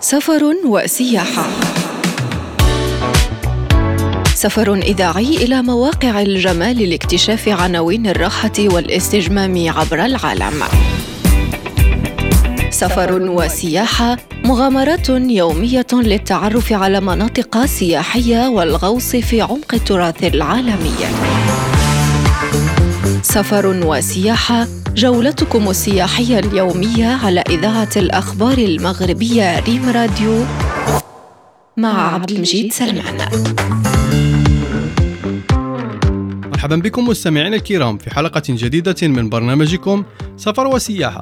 سفر وسياحة. سفر إذاعي إلى مواقع الجمال لاكتشاف عناوين الراحة والاستجمام عبر العالم. سفر وسياحة، مغامرات يومية للتعرف على مناطق سياحية والغوص في عمق التراث العالمي. سفر وسياحة، جولتكم السياحية اليومية على إذاعة الأخبار المغربية ريم راديو مع عبد المجيد سلمان. مرحبا بكم مستمعينا الكرام في حلقة جديدة من برنامجكم سفر وسياحة.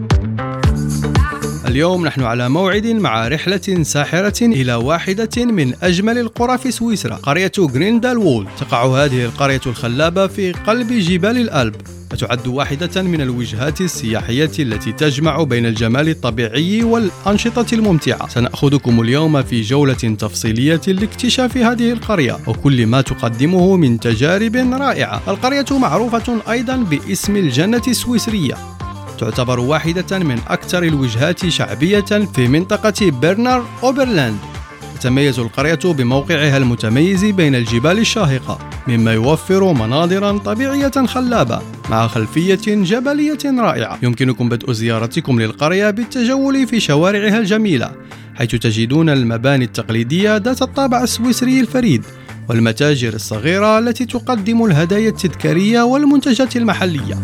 اليوم نحن على موعد مع رحلة ساحرة إلى واحدة من أجمل القرى في سويسرا، قرية غريندلوالد. تقع هذه القرية الخلابة في قلب جبال الألب، وتعد واحدة من الوجهات السياحية التي تجمع بين الجمال الطبيعي والأنشطة الممتعة. سنأخذكم اليوم في جولة تفصيلية لاكتشاف هذه القرية وكل ما تقدمه من تجارب رائعة. القرية معروفة أيضا باسم الجنة السويسرية، تعتبر واحدة من أكثر الوجهات شعبية في منطقة برنر أوبرلاند. تتميز القرية بموقعها المتميز بين الجبال الشاهقة، مما يوفر مناظرا طبيعية خلابة مع خلفية جبلية رائعة. يمكنكم بدء زيارتكم للقرية بالتجول في شوارعها الجميلة، حيث تجدون المباني التقليدية ذات الطابع السويسري الفريد والمتاجر الصغيرة التي تقدم الهدايا التذكارية والمنتجات المحلية.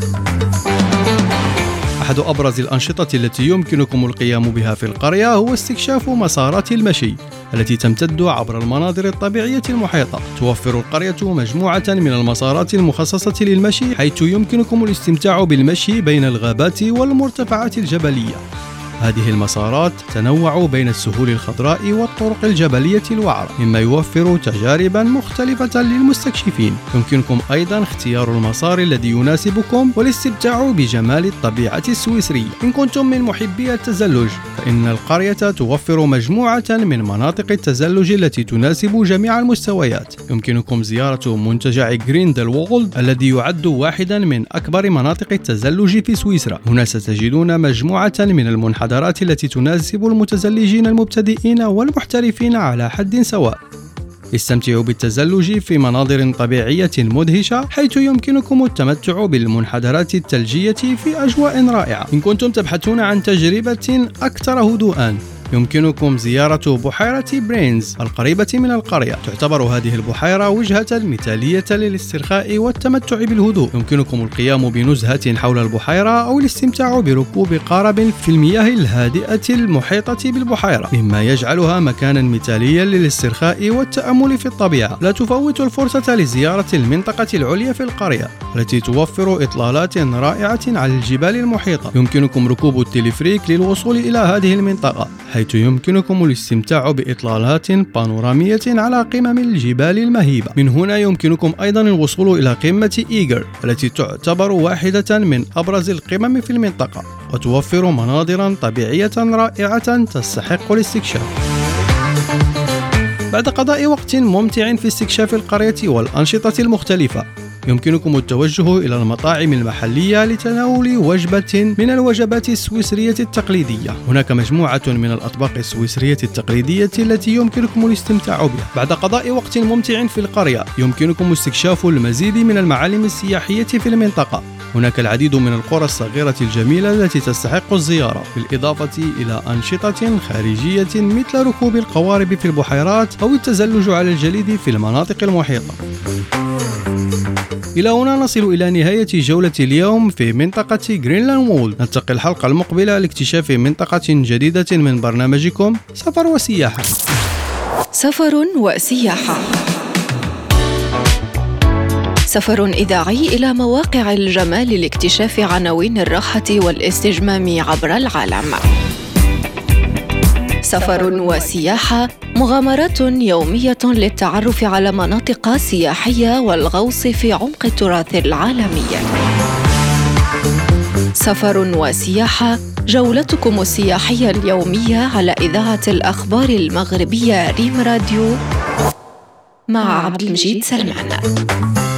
أحد أبرز الأنشطة التي يمكنكم القيام بها في القرية هو استكشاف مسارات المشي التي تمتد عبر المناظر الطبيعية المحيطة. توفر القرية مجموعة من المسارات المخصصة للمشي، حيث يمكنكم الاستمتاع بالمشي بين الغابات والمرتفعات الجبلية. هذه المسارات تنوع بين السهول الخضراء والطرق الجبلية الوعرة، مما يوفر تجاربا مختلفة للمستكشفين. يمكنكم أيضا اختيار المسار الذي يناسبكم والاستمتاع بجمال الطبيعة السويسرية. إن كنتم من محبي التزلج، فإن القرية توفر مجموعة من مناطق التزلج التي تناسب جميع المستويات. يمكنكم زيارة منتجع غريندلوالد الذي يعد واحدا من أكبر مناطق التزلج في سويسرا. هنا ستجدون مجموعة من المنحدرات التي تناسب المتزلجين المبتدئين والمحترفين على حد سواء. استمتعوا بالتزلج في مناظر طبيعية مدهشة، حيث يمكنكم التمتع بالمنحدرات الثلجية في أجواء رائعة. إن كنتم تبحثون عن تجربة أكثر هدوءا، يمكنكم زيارة بحيرة برينز القريبة من القرية. تعتبر هذه البحيرة وجهة مثالية للاسترخاء والتمتع بالهدوء. يمكنكم القيام بنزهة حول البحيرة أو الاستمتاع بركوب قارب في المياه الهادئة المحيطة بالبحيرة، مما يجعلها مكانا مثاليا للاسترخاء والتأمل في الطبيعة. لا تفوتوا الفرصة لزيارة المنطقة العليا في القرية التي توفر إطلالات رائعة على الجبال المحيطة. يمكنكم ركوب التلفريك للوصول إلى هذه المنطقة، حيث يمكنكم الاستمتاع بإطلالات بانورامية على قمم الجبال المهيبة. من هنا يمكنكم أيضا الوصول إلى قمة إيغر التي تعتبر واحدة من أبرز القمم في المنطقة، وتوفر مناظرا طبيعية رائعة تستحق الاستكشاف. بعد قضاء وقت ممتع في استكشاف القرية والأنشطة المختلفة، يمكنكم التوجه إلى المطاعم المحلية لتناول وجبة من الوجبات السويسرية التقليدية. هناك مجموعة من الأطباق السويسرية التقليدية التي يمكنكم الاستمتاع بها. بعد قضاء وقت ممتع في القرية، يمكنكم استكشاف المزيد من المعالم السياحية في المنطقة. هناك العديد من القرى الصغيرة الجميلة التي تستحق الزيارة، بالإضافة إلى أنشطة خارجية مثل ركوب القوارب في البحيرات أو التزلج على الجليد في المناطق المحيطة. إلى هنا نصل إلى نهاية جولة اليوم في منطقة غريندلوالد. نلتقي الحلقة المقبلة لاكتشاف منطقة جديدة من برنامجكم سفر وسياحة. سفر وسياحة، سفر إذاعي إلى مواقع الجمال لاكتشاف عناوين الراحة والاستجمام عبر العالم. سفر وسياحة، مغامرات يومية للتعرف على مناطق سياحية والغوص في عمق التراث العالمي. سفر وسياحة، جولتكم السياحية اليومية على إذاعة الأخبار المغربية ريم راديو مع عبد المجيد سلمان.